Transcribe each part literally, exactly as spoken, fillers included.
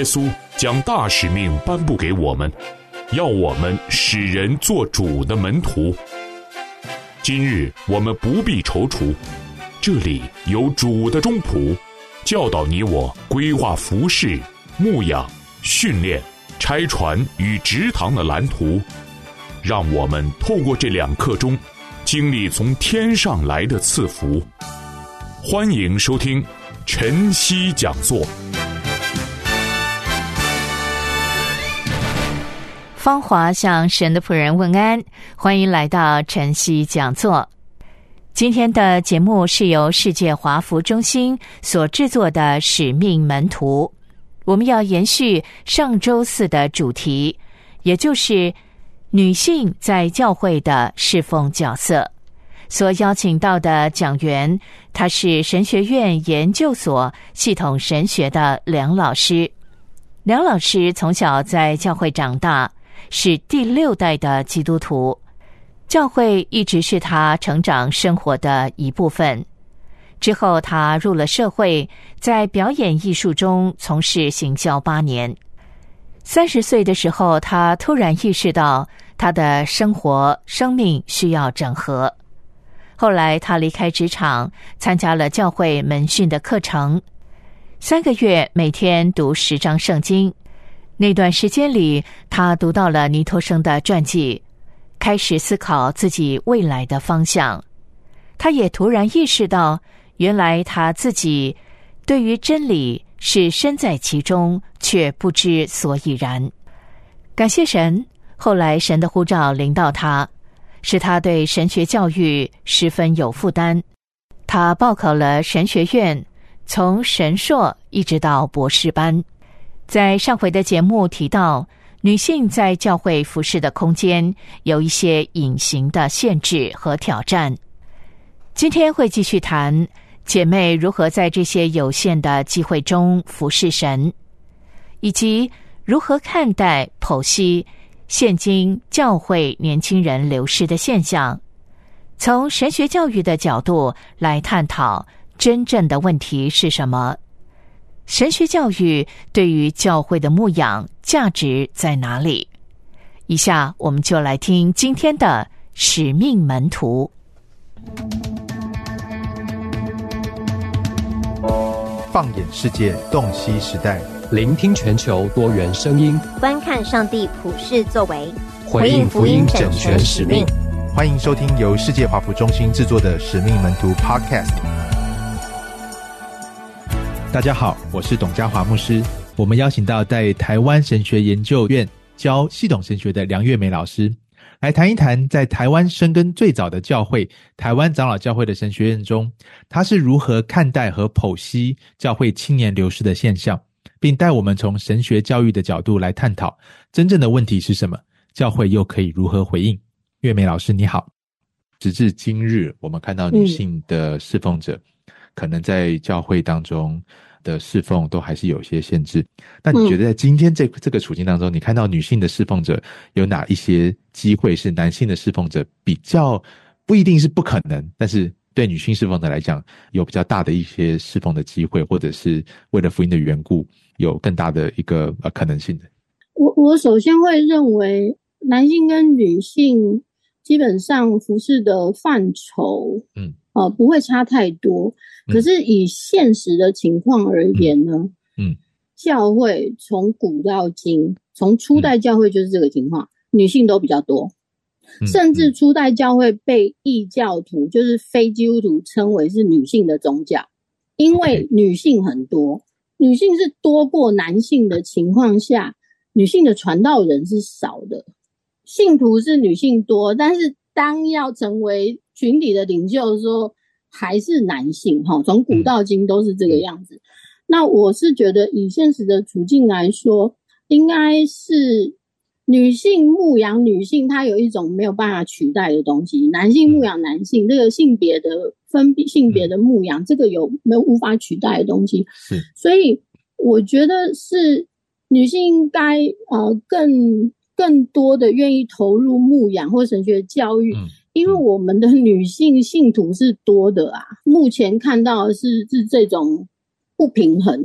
稣将大使命颁布给我们，要我们使人做主的门徒。今日我们不必踌躇，这里有主的中仆，教导你我规划服事、牧养、训练、拆船与植堂的蓝图，让我们透过这两刻钟，经历从天上来的赐福。欢迎收听晨曦讲座。 芳华向神的仆人问安，欢迎来到晨曦讲座。今天的节目是由世界华福中心所制作的使命门徒，我们要延续上周四的主题，也就是女性在教会的侍奉角色。所邀请到的讲员，他是神学院研究所系统神学的梁老师。梁老师从小在教会长大，是第六代的基督徒，教会一直是他成长生活的一部分。之后他入了社会，在表演艺术中从事行销八年。三十岁的时候，他突然意识到他的生活生命需要整合。后来他离开职场，参加了教会门训的课程，三个月每天读十章圣经。那段时间里，他读到了尼托生的传记，开始思考自己未来的方向。他也突然意识到，原来他自己对于真理是身在其中，却不知所以然。感谢神，后来神的呼召临到他，使他对神学教育十分有负担。他报考了神学院，从神硕一直到博士班。在上回的节目提到，女性在教会服事的空间有一些隐形的限制和挑战。今天会继续谈姐妹如何在这些有限的机会中服事神，以及如何看待剖析现今教会年轻人流失的现象，从神学教育的角度来探讨真正的问题是什么。神学教育对于教会的牧养价值在哪里？以下我们就来听今天的使命门徒。 放眼世界，洞悉时代， 聆听全球多元声音， 观看上帝普世作为， 回应福音整全使命。 欢迎收听由世界华福中心制作的使命门徒 Podcast。大家好，我是董家华牧师。我们邀请到在台湾神学研究院教系统神学的梁月美老师，来谈一谈在台湾生根最早的教会台湾长老教会的神学院中，他是如何看待和剖析教会青年流失的现象，并带我们从神学教育的角度来探讨真正的问题是什么，教会又可以如何回应。月美老师你好。直至今日，我们看到女性的侍奉者、嗯、可能在教会当中的侍奉都还是有些限制。那你觉得在今天这这个处境当中，你看到女性的侍奉者有哪一些机会是男性的侍奉者比较不一定是不可能，但是对女性侍奉者来讲有比较大的一些侍奉的机会，或者是为了福音的缘故有更大的一个呃可能性的？ 我我首先会认为男性跟女性基本上服事的范畴嗯呃不会差太多。可是以现实的情况而言呢，嗯，嗯教会从古到今，从初代教会就是这个情况，嗯、女性都比较多，嗯、甚至初代教会被异教徒，就是非基督徒称为是女性的宗教，因为女性很多，女性是多过男性的情况下，女性的传道人是少的，信徒是女性多，但是当要成为群体的领袖的时候，还是男性，从古到今都是这个样子。嗯、那我是觉得以现实的处境来说，应该是女性牧养女性，它有一种没有办法取代的东西，男性牧养男性，这个性别的分性别的牧养，这个有没有无法取代的东西。是，所以我觉得是女性应该呃更更多的愿意投入牧养或神学教育。嗯，因为我们的女性信徒是多的啊，目前看到的是是这种不平衡啊。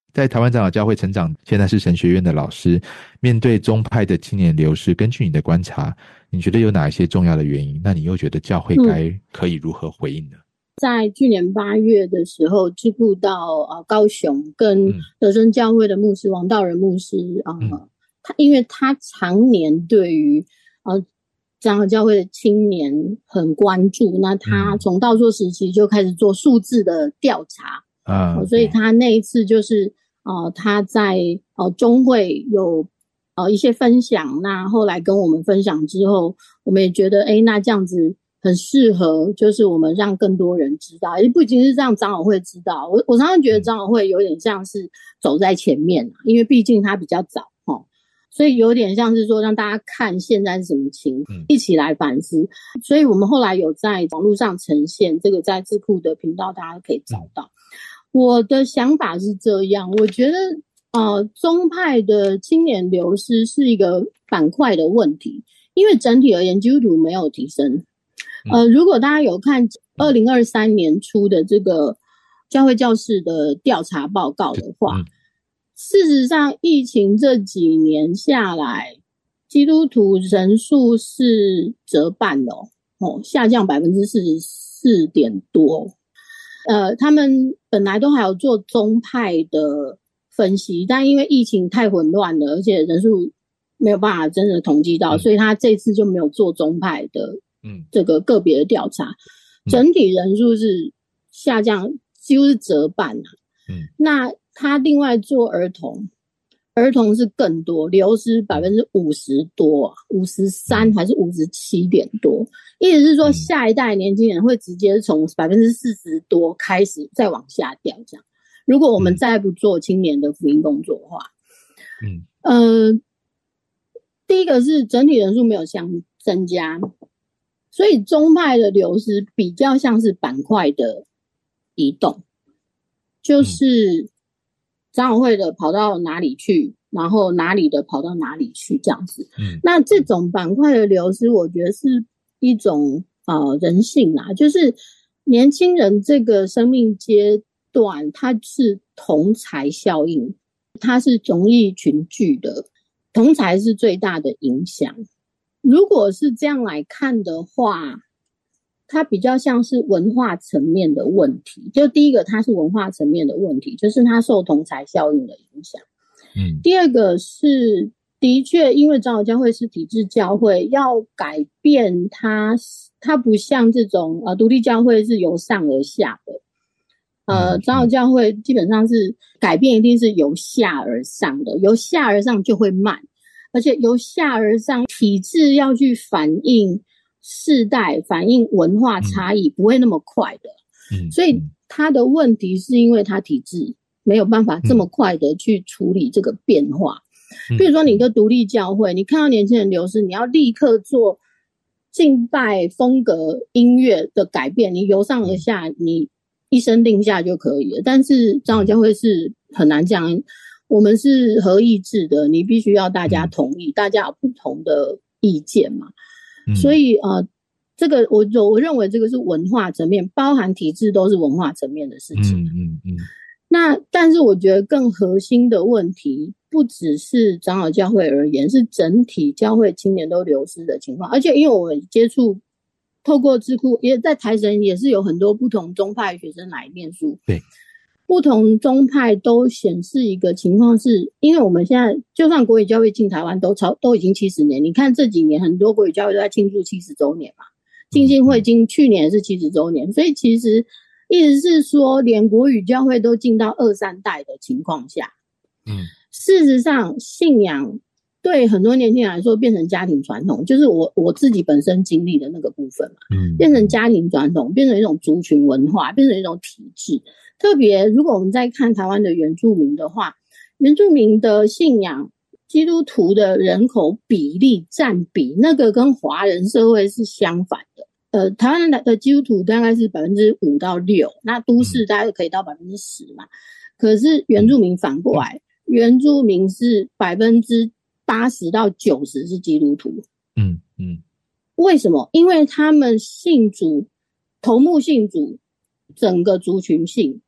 在台湾长老教会成长，现在是神学院的老师，面对宗派的青年流失，根据你的观察，你觉得有哪一些重要的原因？那你又觉得教会该可以如何回应呢？嗯， 在去年八月的时候，支部到呃高雄，跟德生教会的牧师王道仁牧师啊、呃嗯，他因为他常年对于呃长老教会的青年很关注，那他从道硕时期就开始做数字的调查啊、呃，所以他那一次就是呃他在呃中会有呃一些分享，那后来跟我们分享之后，我们也觉得诶那这样子很适合，就是我们让更多人知道，也不仅是让长老会知道。我我常常觉得长老会有点像是走在前面，因为毕竟它比较早齁，所以有点像是说让大家看现在是什么情况，一起来反思。所以我们后来有在网络上呈现，这个在智库的频道大家可以找到。我的想法是这样，我觉得呃，宗派的青年流失是一个板块的问题，因为整体而言基督徒没有提升。呃，如果大家有看二零二三年初的这个教会教士的调查报告的话，事实上疫情这几年下来，基督徒人数是折半的 哦, 哦下降 百分之四十四点多。呃，他们本来都还有做宗派的分析，但因为疫情太混乱了，而且人数没有办法真的统计到，嗯、所以他这次就没有做宗派的嗯这个个别的调查，嗯、整体人数是下降几乎是折半啊。嗯，那他另外做儿童，儿童是更多，流失百分之五十多，五十三还是五十七点多，意思是说下一代年轻人会直接从百分之四十多开始再往下掉这样。如果我们再不做青年的福音工作的话，嗯，呃，第一个是整体人数没有相增加，所以宗派的流失比较像是板块的移动，就是长老会的跑到哪里去，然后哪里的跑到哪里去这样子。嗯，那这种板块的流失，我觉得是一种呃人性啦，就是年轻人这个生命阶段，它是同侪效应，它是容易群聚的，同侪是最大的影响。如果是这样来看的话，它比较像是文化层面的问题。就第一个，它是文化层面的问题，就是它受同侪效应的影响。嗯，第二个是的确，因为长老教会是体制教会，要改变它，它不像这种呃独立教会是由上而下的。呃，长老教会基本上是改变一定是由下而上的，由下而上就会慢，而且由下而上体制要去反映世代、反映文化差异不会那么快的。嗯，所以它的问题是因为它体制没有办法这么快的去处理这个变化。比如说你一个独立教会，你看到年轻人流失，你要立刻做敬拜风格音乐的改变，你由上而下你一声令下就可以了。但是长老教会是很难这样，我们是合意制的，你必须要大家同意，大家有不同的意见嘛。所以呃，这个我我认为这个是文化层面，包含体制都是文化层面的事情。嗯嗯嗯。那但是我觉得更核心的问题不只是长老教会而言，是整体教会青年都流失的情况。而且因为我接触透过智库，也在台神也是有很多不同宗派学生来念书，对，不同宗派都显示一个情况是，因为我们现在就算国语教会进台湾都超都已经七十年，你看这几年很多国语教会都在庆祝七十周年嘛，浸信会今去年是七十周年，所以其实意思是说连国语教会都进到二三代的情况下，嗯，事实上信仰对很多年轻人来说变成家庭传统，就是我我自己本身经历的那个部分嘛，嗯，变成家庭传统，变成一种族群文化，变成一种体制。特别如果我们在看台湾的原住民的话，原住民的信仰基督徒的人口比例占比，那个跟华人社会是相反的。呃，台湾的基督徒大概是 百分之五到六， 那都市大概可以到 百分之十 嘛。可是原住民反过来，原住民是 百分之八十到九十 是基督徒。嗯嗯，为什么？因为他们信主，头目信主，整个族群性，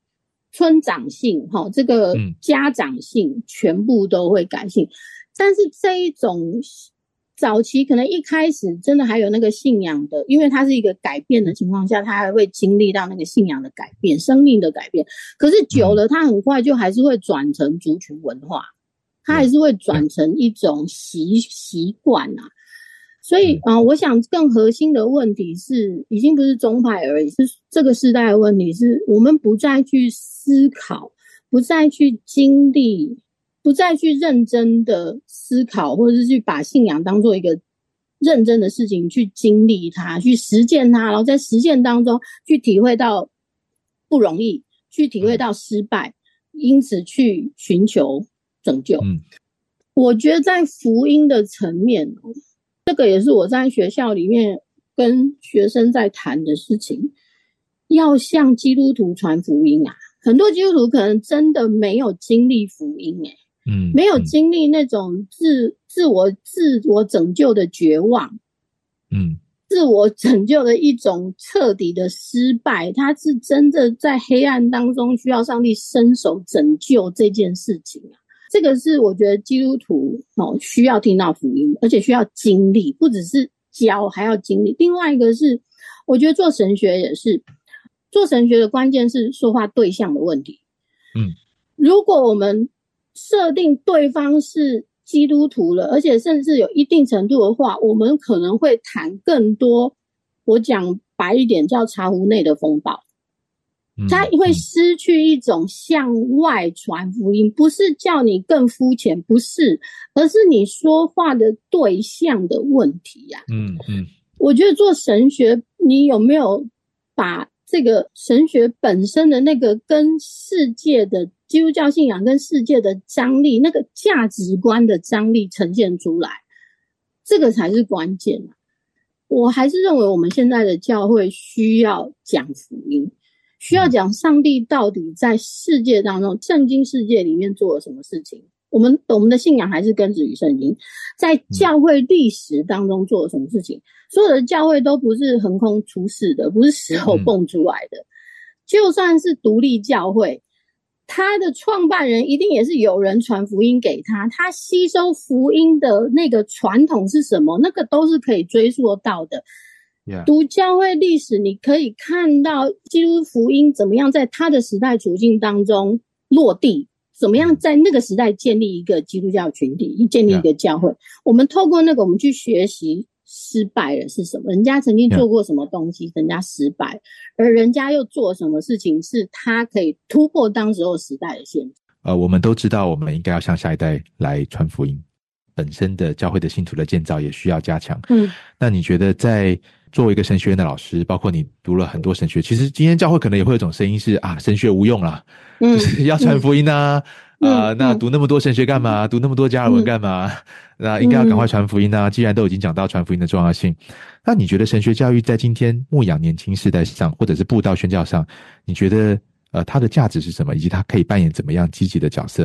村长性齁这个家长性全部都会改性。嗯，但是这一种早期可能一开始真的还有那个信仰的，因为它是一个改变的情况下，它还会经历到那个信仰的改变，生命的改变。可是久了，它很快就还是会转成族群文化，它还是会转成一种习习惯啊。所以啊、呃，我想更核心的问题是，已经不是宗派而已，是这个时代的问题，是我们不再去思考，不再去经历。不再去认真的思考，或者是去把信仰当做一个认真的事情去经历它，去实践它，然后在实践当中去体会到不容易，去体会到失败，因此去寻求拯救。嗯，我觉得在福音的层面，这个也是我在学校里面跟学生在谈的事情，要向基督徒传福音啊。很多基督徒可能真的没有经历福音诶、欸嗯，没有经历那种自自我自我拯救的绝望，嗯，自我拯救的一种彻底的失败，他是真的在黑暗当中需要上帝伸手拯救这件事情啊。这个是我觉得基督徒哦需要听到福音，而且需要经历，不只是教，还要经历。另外一个是，我觉得做神学也是，做神学的关键是说话对象的问题。嗯，如果我们设定对方是基督徒了，而且甚至有一定程度的话，我们可能会谈更多，我讲白一点叫茶壶内的风暴。他会失去一种向外传福音，不是叫你更肤浅，不是，而是你说话的对象的问题呀、啊。嗯嗯，我觉得做神学，你有没有把这个神学本身的那个跟世界的基督教信仰跟世界的张力，那个价值观的张力呈现出来，这个才是关键啊。我还是认为我们现在的教会需要讲福音，需要讲上帝到底在世界当中，圣经世界里面做了什么事情。我们我们的信仰还是根植于圣经，在教会历史当中做了什么事情。所有的教会都不是横空出世的，不是石头蹦出来的。就算是独立教会，他的创办人一定也是有人传福音给他，他吸收福音的那个传统是什么，那个都是可以追溯到的。Yeah. 读教会历史，你可以看到基督福音怎么样在他的时代处境当中落地，怎么样在那个时代建立一个基督教群体，建立一个教会。Yeah. 我们透过那个，我们去学习失败了是什么，人家曾经做过什么东西， yeah. 人家失败，而人家又做什么事情是他可以突破当时候时代的限制。 呃，我们都知道我们应该要向下一代来传福音，本身的教会的信徒的建造也需要加强。嗯，那你觉得在作为一个神学院的老师，包括你读了很多神学，其实今天教会可能也会有一种声音是啊，神学无用啦，嗯，就是要传福音啊，嗯、呃、嗯，那读那么多神学干嘛？嗯、读那么多加尔文干嘛？嗯、那应该要赶快传福音啊！既然都已经讲到传福音的重要性，那你觉得神学教育在今天牧养年轻世代上，或者是布道宣教上，你觉得呃它的价值是什么，以及它可以扮演怎么样积极的角色？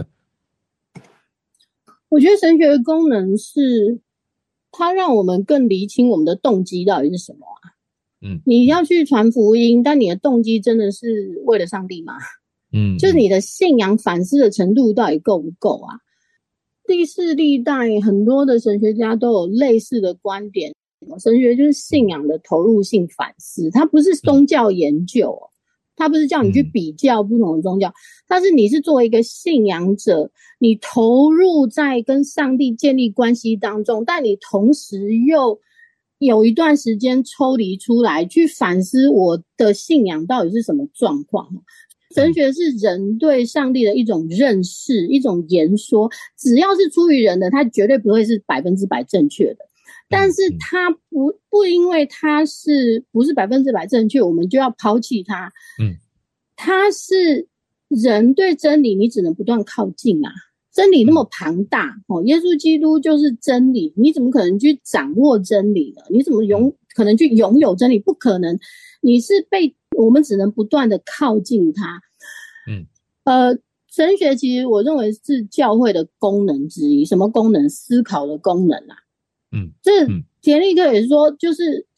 我觉得神学的功能是，它让我们更厘清我们的动机到底是什么啊？嗯，你要去传福音，但你的动机真的是为了上帝吗？嗯，就是你的信仰反思的程度到底够不够啊？历世历代很多的神学家都有类似的观点，神学就是信仰的投入性反思，它不是宗教研究哦。他不是叫你去比较不同的宗教，但是你是作为一个信仰者，你投入在跟上帝建立关系当中，但你同时又有一段时间抽离出来去反思我的信仰到底是什么状况。神学是人对上帝的一种认识，一种言说，只要是出于人的，它绝对不会是百分之百正确的。但是它不不因为它是不是百分之百正确，我们就要抛弃它。嗯，它是人对真理，你只能不断靠近啊。真理那么庞大哦，耶稣基督就是真理，你怎么可能去掌握真理呢？你怎么拥可能去拥有真理？不可能，你是被我们只能不断的靠近它。嗯，呃，神学其实我认为是教会的功能之一，什么功能？思考的功能啊。嗯，这田立克也说，就是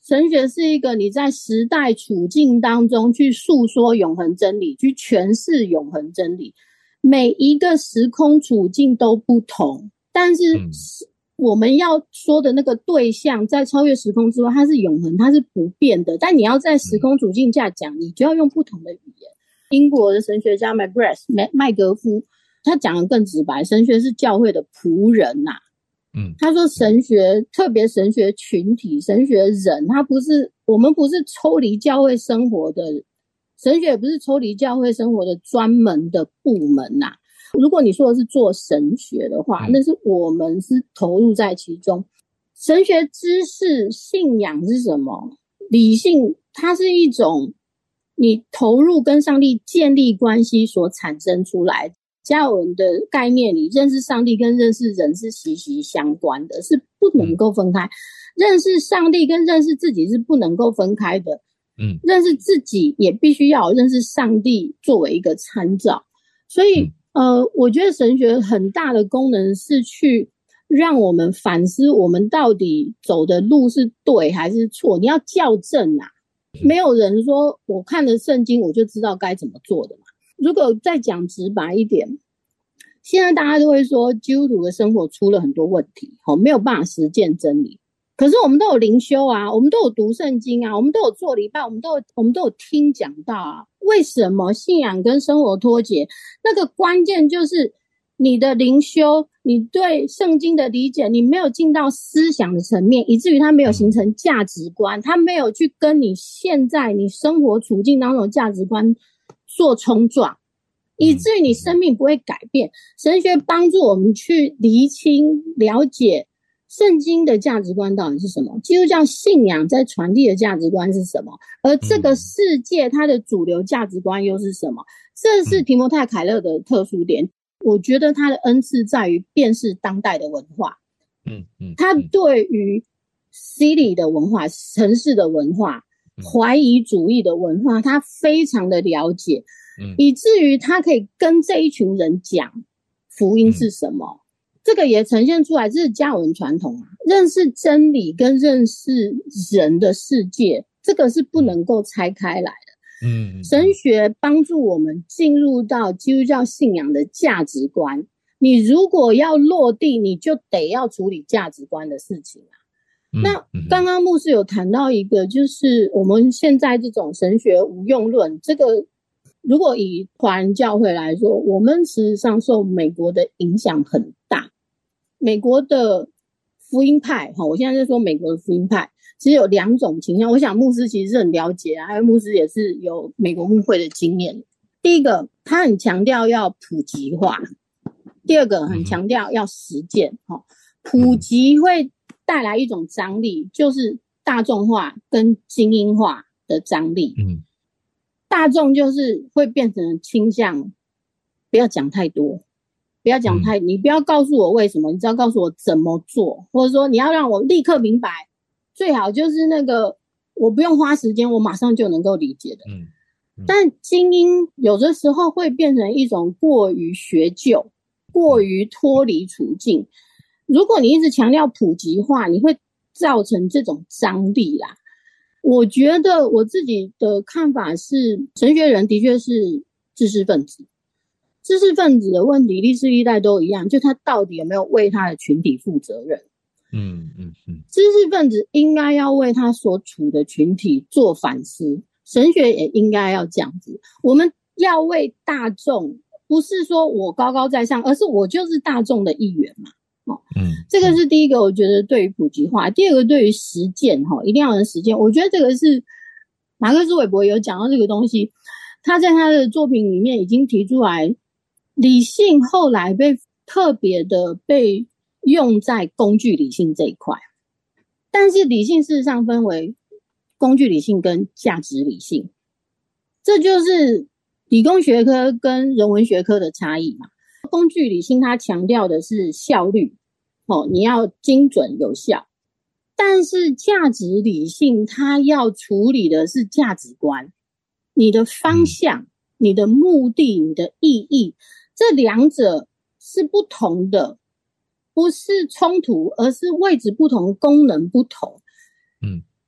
神学是一个你在时代处境当中去诉说永恒真理，去诠释永恒真理。每一个时空处境都不同，但是我们要说的那个对象在超越时空之外，它是永恒，它是不变的。但你要在时空处境下讲，你就要用不同的语言。英国的神学家 McGrath 麦格夫他讲的更直白，神学是教会的仆人呐、啊。嗯，他说神学，特别神学群体、神学人，他不是我们不是抽离教会生活的，神学也不是抽离教会生活的专门的部门呐、啊。如果你说的是做神学的话，那是我们是投入在其中。神学知识、信仰是什么？理性，它是一种你投入跟上帝建立关系所产生出来的。加尔文的概念里，认识上帝跟认识人是息息相关的，是不能够分开。嗯、认识上帝跟认识自己是不能够分开的。嗯，认识自己也必须要有认识上帝作为一个参照。所以，嗯、呃，我觉得神学很大的功能是去让我们反思我们到底走的路是对还是错。你要校正啊，没有人说我看了圣经我就知道该怎么做的嘛。如果再讲直白一点，现在大家都会说基督徒的生活出了很多问题，没有办法实践真理。可是我们都有灵修啊，我们都有读圣经啊，我们都有做礼拜，我们都有我们都有听讲道啊。为什么信仰跟生活脱节？那个关键就是你的灵修，你对圣经的理解，你没有进到思想的层面，以至于它没有形成价值观，它没有去跟你现在你生活处境当中的价值观做冲撞，以至于你生命不会改变。神学帮助我们去厘清了解圣经的价值观到底是什么，基督教信仰在传递的价值观是什么，而这个世界它的主流价值观又是什么。这是提摩太凯勒的特殊点，我觉得他的恩赐在于辨识当代的文化。嗯嗯，他对于 city 的文化、城市的文化、怀疑主义的文化，他非常的了解，嗯、以至于他可以跟这一群人讲福音是什么。嗯、这个也呈现出来，这是加尔文传统啊，认识真理跟认识人的世界，这个是不能够拆开来的。嗯，神学帮助我们进入到基督教信仰的价值观。你如果要落地，你就得要处理价值观的事情啊。那刚刚牧师有谈到一个，就是我们现在这种神学无用论，这个如果以华人教会来说，我们事实上受美国的影响很大。美国的福音派，我现在在说美国的福音派，其实有两种倾向。我想牧师其实是很了解啊，因为牧师也是有美国牧会的经验。第一个，他很强调要普及化；第二个，很强调要实践。普及会带来一种张力，就是大众化跟精英化的张力。嗯，大众就是会变成倾向不要讲太多，不要讲太，你不要告诉我为什么，你只要告诉我怎么做，或者说你要让我立刻明白，最好就是那个我不用花时间，我马上就能够理解的。嗯，嗯但精英有的时候会变成一种过于学究，过于脱离处境。如果你一直强调普及化，你会造成这种张力啦。我觉得我自己的看法是，神学人的确是知识分子，知识分子的问题历世历代都一样，就他到底有没有为他的群体负责任。嗯嗯嗯，知识分子应该要为他所处的群体做反思，神学也应该要这样子。我们要为大众，不是说我高高在上，而是我就是大众的一员嘛。哦，嗯，这个是第一个，我觉得对于普及化。第二个，对于实践，哈，一定要能实践。我觉得这个是马克思韦伯有讲到这个东西，他在他的作品里面已经提出来，理性后来被特别的被用在工具理性这一块，但是理性事实上分为工具理性跟价值理性，这就是理工学科跟人文学科的差异嘛。工具理性它强调的是效率，哦，你要精准有效，但是价值理性它要处理的是价值观，你的方向、你的目的、你的意义，这两者是不同的，不是冲突，而是位置不同，功能不同。嗯，过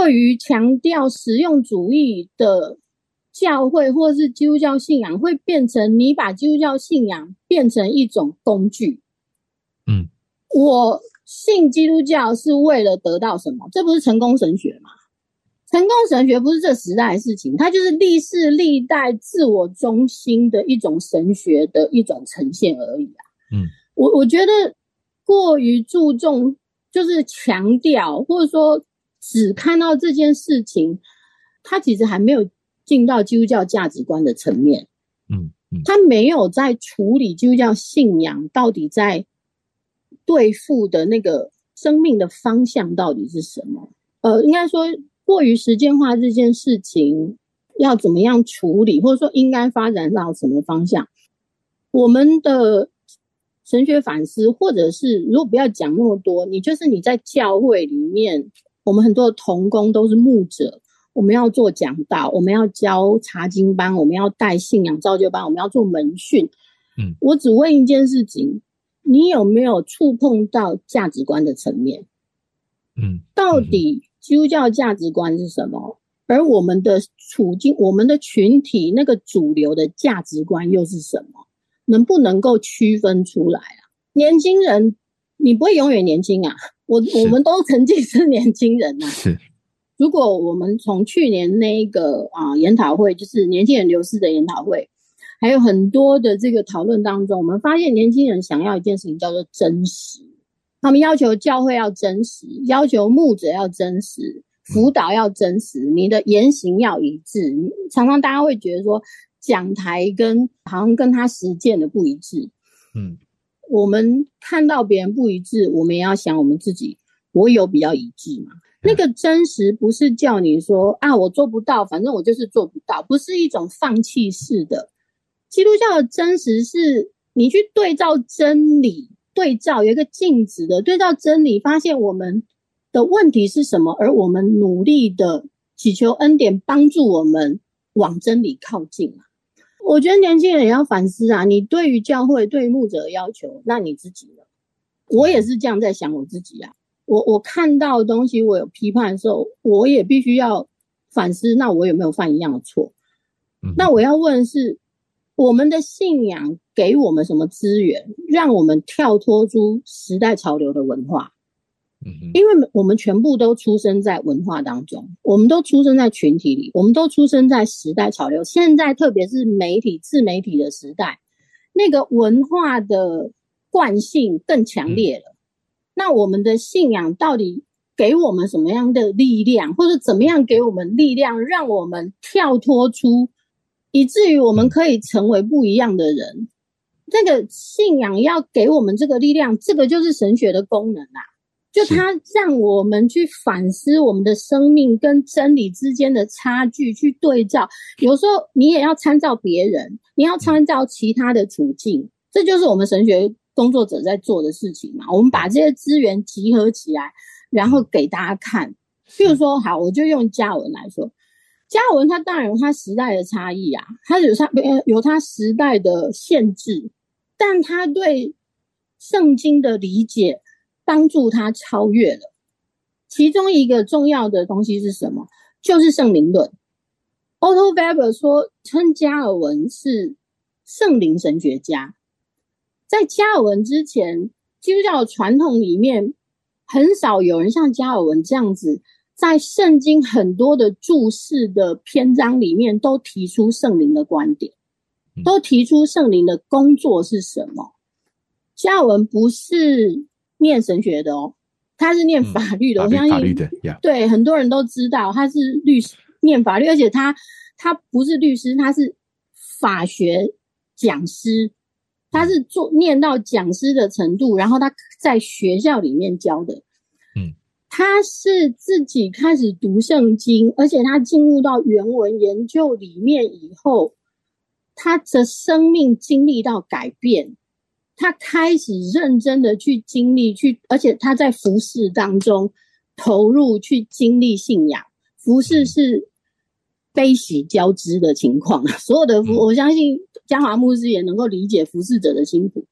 过于强调实用主义的教会或是基督教信仰，会变成你把基督教信仰变成一种工具。 嗯， 我信基督教是为了得到什么？这不是成功神学吗？成功神学不是这时代的事情，它就是历世历代自我中心的一种神学的一种呈现而已啊。 嗯， 我我觉得过于注重就是强调，或者说只看到这件事情，它其实还没有进到基督教价值观的层面。 嗯嗯， 它没有在处理基督教信仰到底在对付的那个生命的方向到底是什么。呃，应该说过于实践化这件事情要怎么样处理，或者说应该发展到什么方向，我们的神学反思，或者是如果不要讲那么多，你就是你在教会里面，我们很多的同工都是牧者，我们要做讲道，我们要教查经班，我们要带信仰造就班，我们要做门训。 嗯， 我只问一件事情，你有没有触碰到价值观的层面？ 嗯， 到底基督教价值观是什么？而我们的处境，我们的群体那个主流的价值观又是什么？能不能够区分出来啊？年轻人，你不会永远年轻啊！我我们都曾经是年轻人啊。 是。 如果我们从去年那个啊研讨会，就是年轻人流失的研讨会，还有很多的这个讨论当中，我们发现年轻人想要一件事情叫做真实。他们要求教会要真实，要求牧者要真实，辅导要真实，你的言行要一致。常常大家会觉得说讲台跟好像跟他实践的不一致。 嗯， 我们看到别人不一致，我们也要想我们自己，我有比较一致吗？那个真实不是叫你说啊我做不到，反正我就是做不到，不是一种放弃式的。基督教的真实是你去对照真理，对照有一个镜子的对照真理，发现我们的问题是什么，而我们努力的祈求恩典帮助我们往真理靠近啊。我觉得年轻人也要反思啊，你对于教会对于牧者的要求，那你自己呢？我也是这样在想我自己啊。我我看到的东西我有批判的时候，我也必须要反思，那我有没有犯一样的错？ 嗯， 那我要问的是，我们的信仰给我们什么资源，让我们跳脱出时代潮流的文化？ 嗯， 因为我们全部都出生在文化当中，我们都出生在群体里，我们都出生在时代潮流。现在特别是媒体自媒体的时代，那个文化的惯性更强烈了。嗯，那我们的信仰到底给我们什么样的力量，或者怎么样给我们力量，让我们跳脱出，以至于我们可以成为不一样的人？这个信仰要给我们这个力量，这个就是神学的功能啊。就它让我们去反思我们的生命跟真理之间的差距，去对照。有时候你也要参照别人，你要参照其他的处境，这就是我们神学工作者在做的事情嘛。我们把这些资源集合起来，然后给大家看。譬如说，好，我就用加尔文来说，加尔文他当然有他时代的差异啊，他有他有他时代的限制，但他对圣经的理解帮助他超越了。其中一个重要的东西是什么？就是圣灵论。Otto Weber 说称加尔文是圣灵神学家。在加尔文之前，基督教的传统里面很少有人像加尔文这样子，在圣经很多的注释的篇章里面都提出圣灵的观点，都提出圣灵的工作是什么。加尔文不是念神学的哦，他是念法律的。 嗯、 我相信法律的， yeah. 对很多人都知道他是律师，念法律，而且他他不是律师，他是法学讲师，他是做念到讲师的程度，然后他在学校里面教的。 嗯， 他是自己开始读圣经，而且他进入到原文研究里面以后，他的生命经历到改变。他开始认真的去经历，去，而且他在服事当中投入去经历信仰。服事是悲喜交织的情况，所有的服，我相信嘉华牧师也能够理解服事者的辛苦。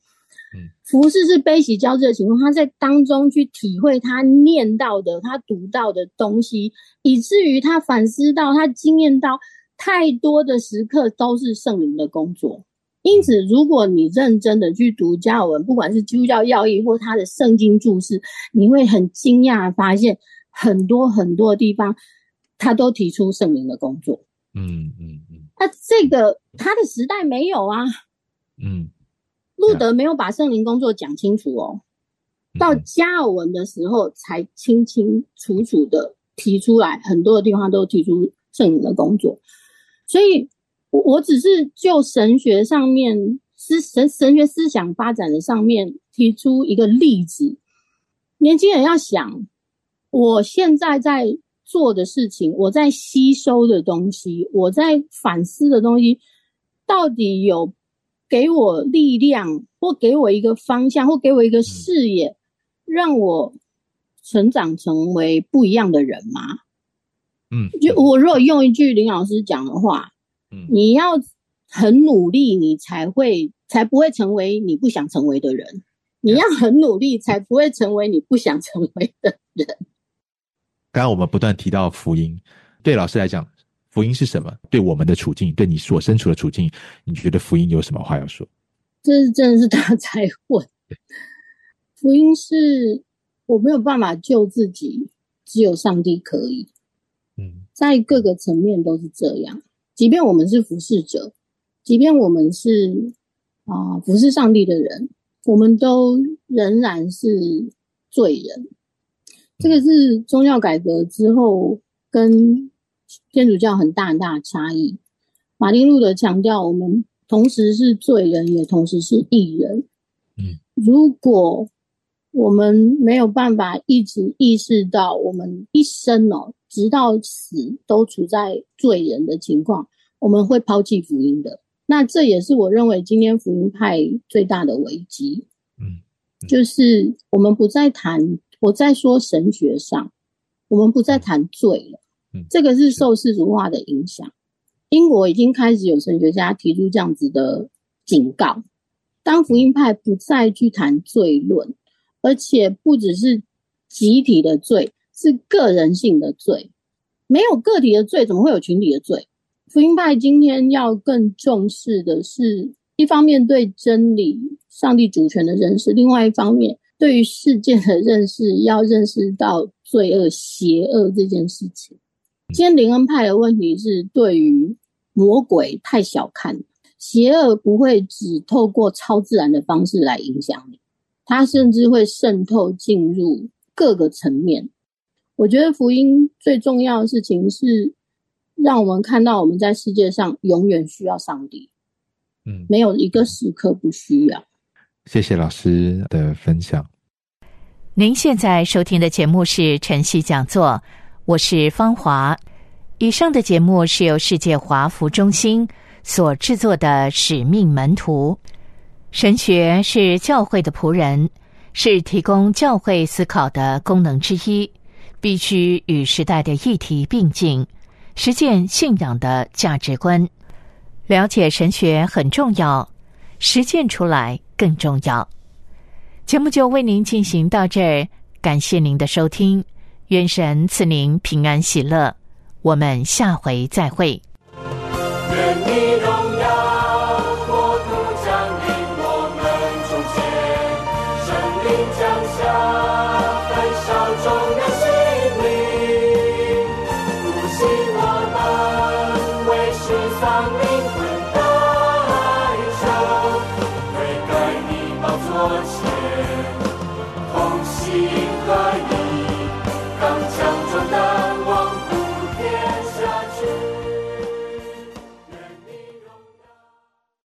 嗯，服事是悲喜交织的情况，他在当中去体会他念到的他读到的东西，以至于他反思到他经验到太多的时刻都是圣灵的工作。因此如果你认真的去读加尔文，不管是基督教要义或他的圣经注释，你会很惊讶发现很多很多的地方他都提出圣灵的工作。 嗯嗯嗯， 那这个他的时代没有啊，嗯，路德没有把圣灵工作讲清楚哦，到加尔文的时候才清清楚楚的提出来，很多的地方都提出圣灵的工作。所以我只是就神学上面思神神学思想发展的上面提出一个例子，年轻人要想，我现在在做的事情，我在吸收的东西，我在反思的东西，到底有给我力量，或给我一个方向，或给我一个视野，让我成长成为不一样的人吗？嗯，就我如果用一句林老师讲的话，嗯，你要很努力，你才会才不会成为你不想成为的人。你要很努力，才不会成为你不想成为的人。 刚刚我们不断提到福音，对老师来讲，福音是什么？对我们的处境，对你所身处的处境，你觉得福音有什么话要说？ 这是真的是大灾问。福音是我没有办法救自己，只有上帝可以。嗯，在各个层面都是这样。即便我们是服侍者，即便我们是啊、呃、服侍上帝的人，我们都仍然是罪人。这个是宗教改革之后跟天主教很大很大的差异。马丁路德强调，我们同时是罪人，也同时是义人。嗯，如果我们没有办法一直意识到我们一生哦，直到死都处在罪人的情况，我们会抛弃福音的。那这也是我认为今天福音派最大的危机。嗯，就是我们不再谈，我在说神学上，我们不再谈罪了。嗯，这个是受世俗化的影响。英国已经开始有神学家提出这样子的警告，当福音派不再去谈罪论，而且不只是集体的罪，是个人性的罪。没有个体的罪，怎么会有群体的罪？福音派今天要更重视的是，一方面对真理、上帝主权的认识，另外一方面对于事件的认识，要认识到罪恶、邪恶这件事情。今天灵恩派的问题是对于魔鬼太小看，邪恶不会只透过超自然的方式来影响你，它甚至会渗透进入各个层面。我觉得福音最重要的事情是让我们看到我们在世界上永远需要上帝，嗯，没有一个时刻不需要。 谢谢老师的分享。 您现在收听的节目是晨曦讲座，我是芳华。以上的节目是由世界华福中心所制作的使命门徒。神学是教会的仆人，是提供教会思考的功能之一，必须与时代的议题并进，实践信仰的价值观。了解神学很重要，实践出来更重要。节目就为您进行到这儿，感谢您的收听，愿神赐您平安喜乐，我们下回再会。 愿你荣耀国度降临我们中间，生命降下焚烧中的心灵，复兴我们为世丧灵。